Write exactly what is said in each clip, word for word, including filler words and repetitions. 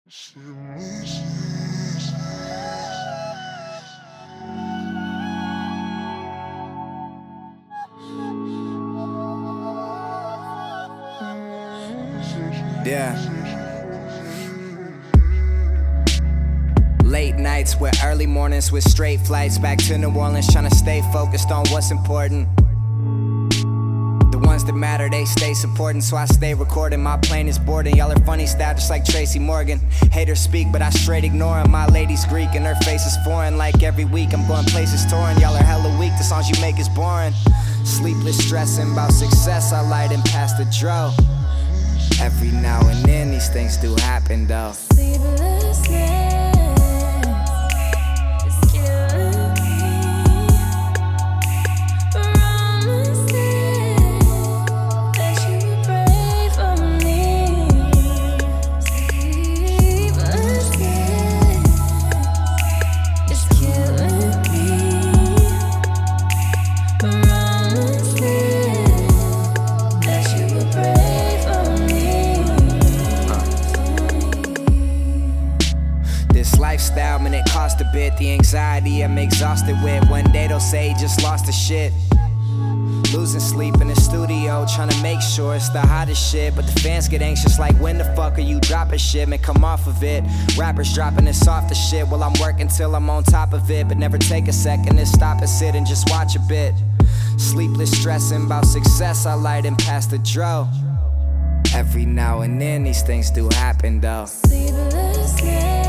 Yeah. Late nights with early mornings with straight flights back to New Orleans, trying to stay focused on what's important. The ones that matter, they stay supporting, so I stay recording. My plane is boarding, y'all are funny style just like Tracy Morgan. Haters speak, but I straight ignore 'em. My lady's Greek and her face is foreign. Like every week I'm going places touring. Y'all are hella weak, the songs you make is boring. Sleepless stressing about success, I light and pass the dro. Every now and then these things do happen though. Sleeplessness. Lifestyle, man, it cost a bit. The anxiety I'm exhausted with. One day they'll say he just lost the shit. Losing sleep in the studio, trying to make sure it's the hottest shit. But the fans get anxious like, when the fuck are you dropping shit? Man, come off of it. Rappers dropping the softer shit. Well, I'm working till I'm on top of it. But never take a second to stop and sit and just watch a bit. Sleepless stressing about success, I light and pass the dro. Every now and then these things do happen though. Sleeplessness.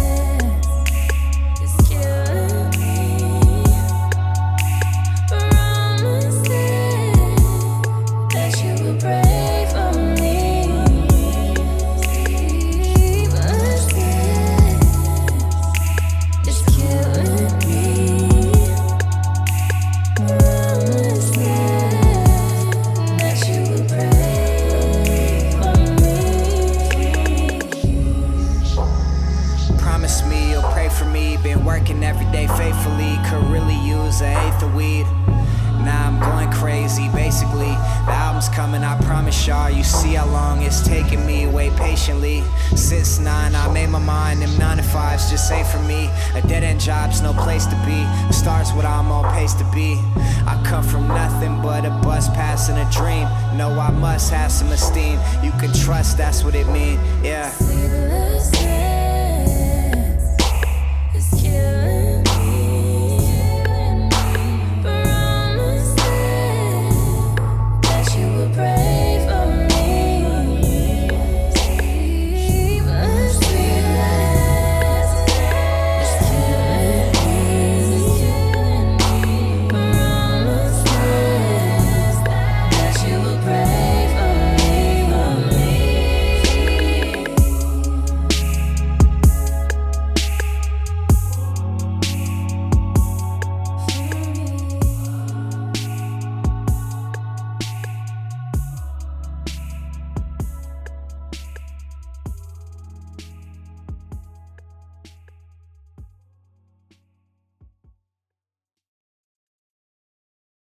Been working every day faithfully, could really use an eighth of weed. Now I'm going crazy, basically. The album's coming, I promise y'all. You see how long it's taking me, wait patiently. Since nine, I made my mind, them nine to fives just ain't for me. A dead-end job's no place to be. The star's what I'm on pace to be. I come from nothing but a bus pass and a dream. Know I must have some esteem. You can trust, that's what it mean, yeah.